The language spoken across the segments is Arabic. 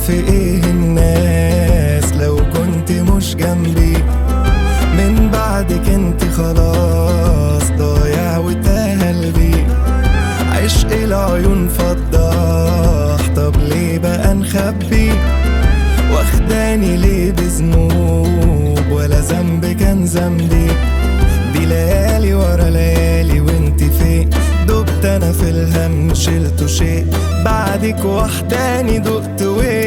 في ايه الناس لو كنت مش جنبي؟ من بعدك انت خلاص ضايع وتاه قلبي. عشق العيون فضاح، طب ليه بقى نخبي؟ واخداني ليه بذنوب ولا ذنب كان ذنبي؟ دي ليالي ورا ليالي وانت فين؟ دبت انا في الهم شلته شيء، بعدك وحداني دقت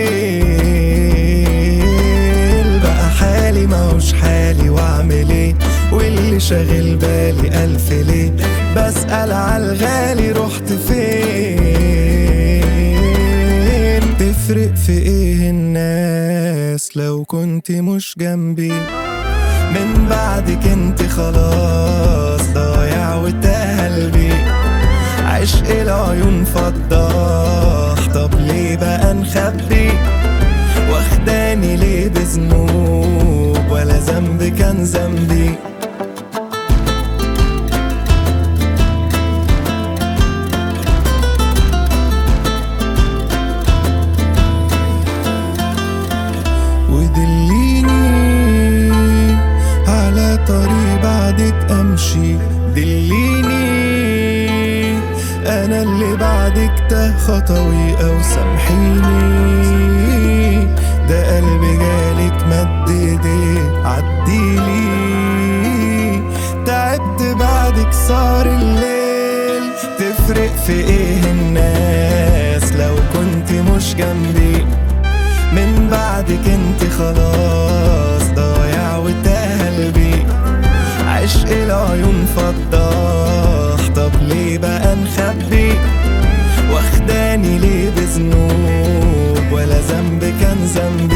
ويل. بقى حالي ماهوش حالي واعمل ايه؟ واللي شاغل بالي الف ليه؟ بسأل عالغالي رحت فين؟ تفرق في ايه الناس لو كنت مش جنبي؟ من بعدك انت خلاص ضايع وتاه قلبي. عشق العيون فضاح، طب ليه بقى نخبي؟ واخداني ليه بذنوب ولا ذنب كان ذنبي؟ ودليني على طريق بعدك امشي، دليني انا اللي بعدك تاه خطوي او سامحيني. ده قلبي جالك مد ايديه عديلي، تعبت بعدك صار الليل. تفرق في ايه الناس لو كنت مش جنبي؟ من بعدك انت خلاص ضايع وتاه قلبي. عشق العيون فضاح، طب ليه بقى نخبي؟ واخداني ليه بذنوب ولا ذنب كان ذنبي؟